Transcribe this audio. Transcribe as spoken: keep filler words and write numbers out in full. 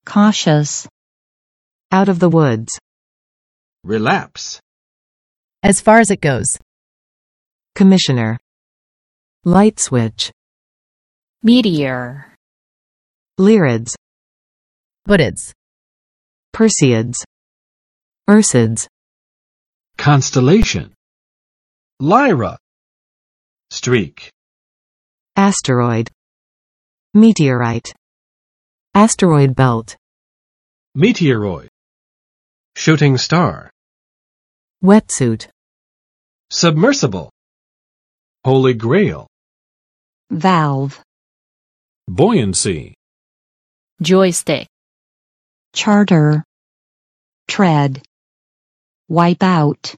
cautious, out of the woods, relapse, as far as it goes, commissioner, light switch, meteor, lyrids, Buttids, Perseids, Ursids, constellation, lyra, streak, asteroid, meteorite, asteroid belt, meteoroid, shooting star, wetsuit, submersible, holy grail, valve, buoyancy, joystick, charter, tread, wipe out,